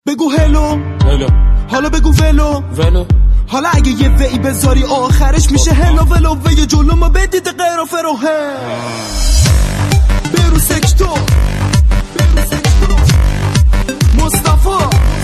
بگو هلو حالا بگو ولو حالا اگه یه وی بذاری آخرش میشه هلو ولو وی جلو ما بدید غیر و فروه برو سکتور مصطفی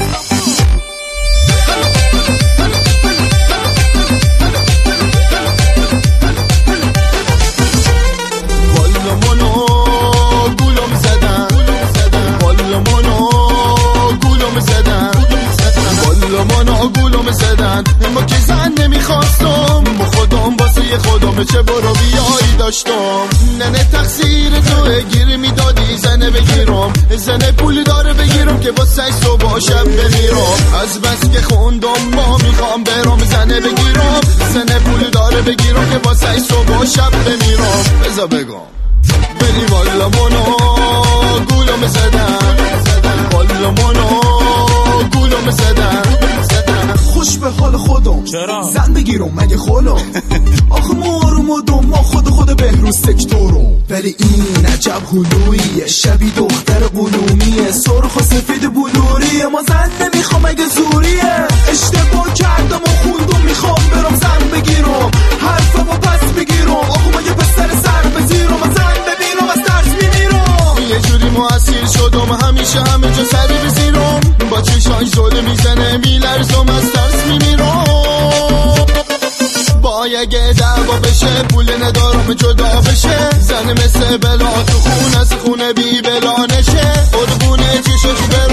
گولم زدن ما که زن نمیخواستم با خودم واسه خودم چه برو بیایی داشتم ننه تقصیر توه گیر میدادی زنه بگیرم زنه پول داره بگیرم که واسه صبح شب بمیرم از بس که خوندم ما میخوام برم زنه بگیرم زنه پول داره بگیرم که واسه صبح شب بمیرم بذار بگم بلی والا منو گولم زدن والا منو گولم زدن خوش به حال خودم چرا؟ زن بگیرم مگه خولم آخه مارم و دم ما خود بهروز سکتورم ولی این عجب هلویه شبی دختر قلومیه سرخ و سفید بلوریه ما زن نمیخوام مگه زوریه اشتباه کردم و خوندم میخوام برم زن بگیرم حرفمو پس بگیرم آخه مگه پسر سر بزیرم و زن ببینم از ترس میمیرم یه جوری مؤثر شدم همیشه همه جا سری بزیرم با چشای زل میزنه میلرزم از ترس میمیرم با اگه دعوا بشه پول ندارم جدا بشه زن مثل بلا تو خون از خونه بی بلا نشه قربونه چشاش